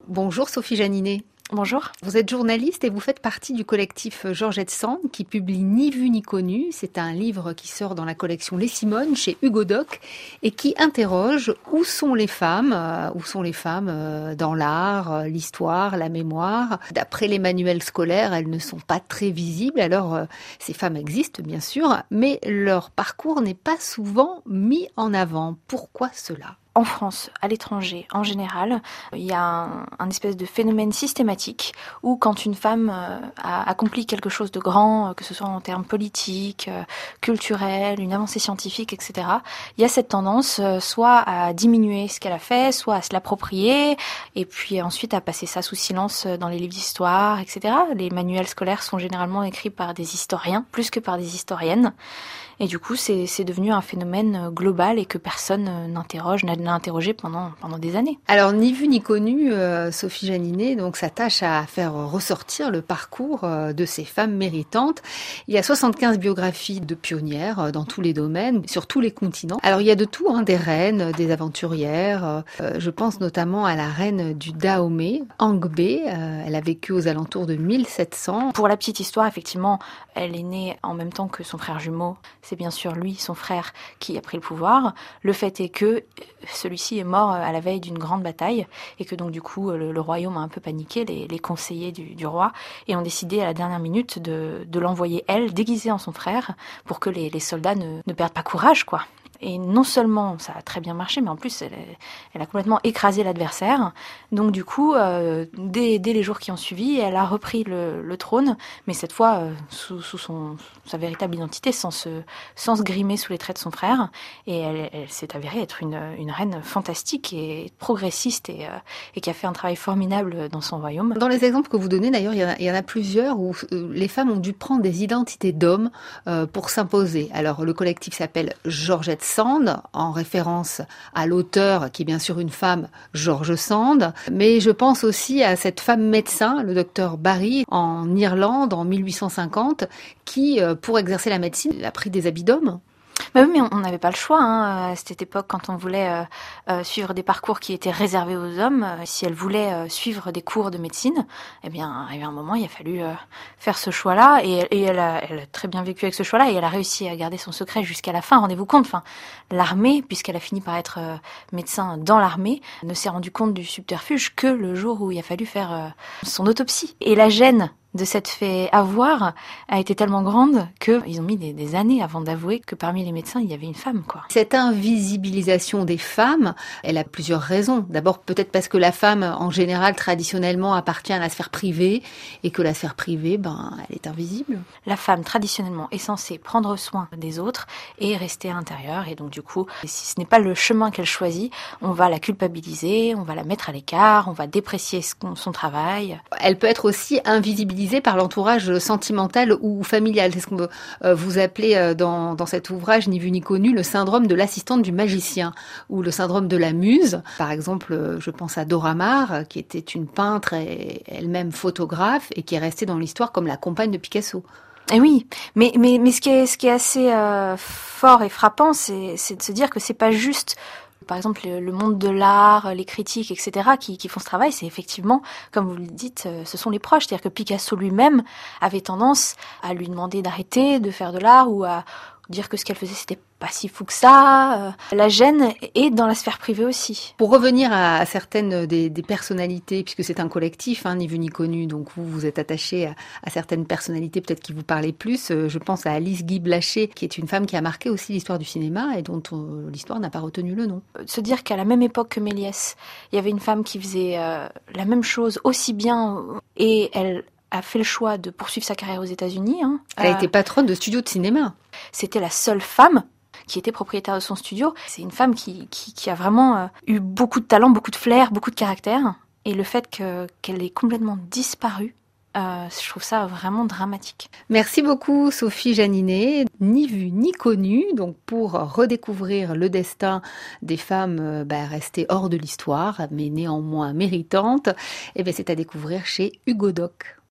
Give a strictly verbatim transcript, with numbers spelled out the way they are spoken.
Bonjour Sophie Janinet. Bonjour. Vous êtes journaliste et vous faites partie du collectif Georgette Sand qui publie Ni vu ni connu. C'est un livre qui sort dans la collection Les Simones chez Hugo Doc et qui interroge où sont les femmes, euh, où sont les femmes euh, dans l'art, euh, l'histoire, la mémoire. D'après les manuels scolaires, elles ne sont pas très visibles. Alors euh, ces femmes existent bien sûr, mais leur parcours n'est pas souvent mis en avant. Pourquoi cela ? En France, à l'étranger, en général, il y a un, un espèce de phénomène systématique où quand une femme euh, a accompli quelque chose de grand, que ce soit en termes politiques, euh, culturels, une avancée scientifique, et cetera, il y a cette tendance euh, soit à diminuer ce qu'elle a fait, soit à se l'approprier, et puis ensuite à passer ça sous silence dans les livres d'histoire, et cetera. Les manuels scolaires sont généralement écrits par des historiens, plus que par des historiennes. Et du coup, c'est, c'est devenu un phénomène global et que personne n'interroge, n'a interrogé pendant, pendant des années. Alors, Ni vu ni connu, euh, Sophie Janinet donc, s'attache à faire ressortir le parcours euh, de ces femmes méritantes. Il y a soixante-quinze biographies de pionnières euh, dans tous les domaines, sur tous les continents. Alors, il y a de tout, hein, des reines, des aventurières. Euh, je pense notamment à la reine du Dahomey, Angbé. Euh, elle a vécu aux alentours de mille sept cents. Pour la petite histoire, effectivement, elle est née en même temps que son frère jumeau. C'est bien sûr lui, son frère, qui a pris le pouvoir. Le fait est que celui-ci est mort à la veille d'une grande bataille et que donc du coup le, le royaume a un peu paniqué, les, les conseillers du, du roi, et ont décidé à la dernière minute de, de l'envoyer elle, déguisée en son frère, pour que les, les soldats ne, ne perdent pas courage, quoi. Et non seulement ça a très bien marché, mais en plus elle, elle a complètement écrasé l'adversaire. Donc du coup, euh, dès, dès les jours qui ont suivi, elle a repris le, le trône, mais cette fois euh, sous, sous son, sa véritable identité, sans se, sans se grimer sous les traits de son frère. Et elle, elle s'est avérée être une, une reine fantastique et progressiste et, euh, et qui a fait un travail formidable dans son royaume. Dans les exemples que vous donnez, d'ailleurs, il y en a, il y en a plusieurs où euh, les femmes ont dû prendre des identités d'hommes euh, pour s'imposer. Alors le collectif s'appelle Georgette Sand, en référence à l'auteur, qui est bien sûr une femme, George Sand. Mais je pense aussi à cette femme médecin, le docteur Barry, en Irlande, en mille huit cent cinquante, qui, pour exercer la médecine, a pris des habits d'homme. Bah oui, mais on n'avait pas le choix, hein, à cette époque, quand on voulait euh, euh, suivre des parcours qui étaient réservés aux hommes. Euh, si elle voulait euh, suivre des cours de médecine, eh bien, arrivé un moment, il a fallu euh, faire ce choix-là. Et, et elle, a, elle a très bien vécu avec ce choix-là, et elle a réussi à garder son secret jusqu'à la fin. Rendez-vous compte, enfin, l'armée, puisqu'elle a fini par être euh, médecin dans l'armée, ne s'est rendu compte du subterfuge que le jour où il a fallu faire euh, son autopsie. Et la gêne de s'être fait avoir a été tellement grande qu'ils ont mis des, des années avant d'avouer que parmi les médecins, il y avait une femme, quoi. Cette invisibilisation des femmes, elle a plusieurs raisons. D'abord, peut-être parce que la femme, en général, traditionnellement, appartient à la sphère privée et que la sphère privée, ben, elle est invisible. La femme, traditionnellement, est censée prendre soin des autres et rester à l'intérieur. Et donc, du coup, si ce n'est pas le chemin qu'elle choisit, on va la culpabiliser, on va la mettre à l'écart, on va déprécier son travail. Elle peut être aussi invisibilisée par l'entourage sentimental ou familial. C'est ce qu'on euh, vous appelez euh, dans, dans cet ouvrage Ni vu ni connu le syndrome de l'assistante du magicien ou le syndrome de la muse. Par exemple, euh, je pense à Dora Maar, qui était une peintre et elle-même photographe et qui est restée dans l'histoire comme la compagne de Picasso. Et oui, mais mais mais ce qui est ce qui est assez euh, fort et frappant, c'est c'est de se dire que c'est pas juste, par exemple, le monde de l'art, les critiques, et cetera, qui, qui font ce travail, c'est effectivement, comme vous le dites, ce sont les proches. C'est-à-dire que Picasso lui-même avait tendance à lui demander d'arrêter de faire de l'art ou à dire que ce qu'elle faisait, c'était pas si fou que ça. La gêne est dans la sphère privée aussi. Pour revenir à certaines des, des personnalités, puisque c'est un collectif, hein, Ni vu ni connu, donc vous, vous êtes attaché à, à certaines personnalités peut-être qui vous parlaient plus. Je pense à Alice Guy Blaché, qui est une femme qui a marqué aussi l'histoire du cinéma et dont on, l'histoire n'a pas retenu le nom. Se dire qu'à la même époque que Méliès, il y avait une femme qui faisait euh, la même chose aussi bien et elle a fait le choix de poursuivre sa carrière aux États-Unis. Hein. Elle a euh, été patronne de studio de cinéma. C'était la seule femme qui était propriétaire de son studio. C'est une femme qui, qui, qui a vraiment euh, eu beaucoup de talent, beaucoup de flair, beaucoup de caractère. Et le fait que, qu'elle ait complètement disparu, euh, je trouve ça vraiment dramatique. Merci beaucoup Sophie Janinet. Ni vu ni connu, donc pour redécouvrir le destin des femmes euh, bah, restées hors de l'histoire, mais néanmoins méritantes, eh bien c'est à découvrir chez Hugo Doc.